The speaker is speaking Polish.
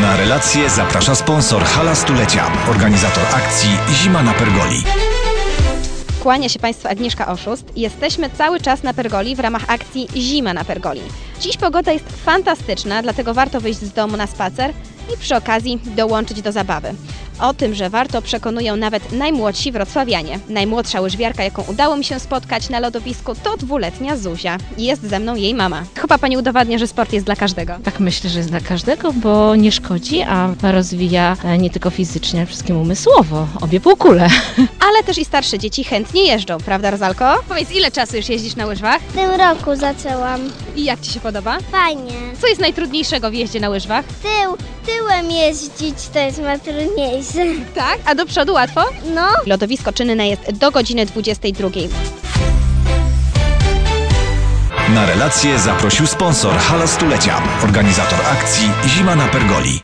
Na relacje zaprasza sponsor Hala Stulecia, organizator akcji Zima na Pergoli. Kłania się Państwu Agnieszka Oszust. Jesteśmy cały czas na Pergoli w ramach akcji Zima na Pergoli. Dziś pogoda jest fantastyczna, dlatego warto wyjść z domu na spacer i przy okazji dołączyć do zabawy. O tym, że warto, przekonują nawet najmłodsi wrocławianie. Najmłodsza łyżwiarka, jaką udało mi się spotkać na lodowisku, to 2-letnia Zuzia. Jest ze mną jej mama. Chyba Pani udowadnia, że sport jest dla każdego. Tak myślę, że jest dla każdego, bo nie szkodzi, a rozwija nie tylko fizycznie, ale przede wszystkim umysłowo, obie półkule. Ale też i starsze dzieci chętnie jeżdżą, prawda Rozalko? Powiedz, ile czasu już jeździsz na łyżwach? W tym roku zaczęłam. I jak Ci się podoba? Fajnie. Co jest najtrudniejszego w jeździe na łyżwach? Tyłem jeździć to jest najtrudniejsze. Tak? A do przodu łatwo? No. Lodowisko czynne jest do godziny 22. Na relacje zaprosił sponsor Hala Stulecia, organizator akcji Zima na Pergoli.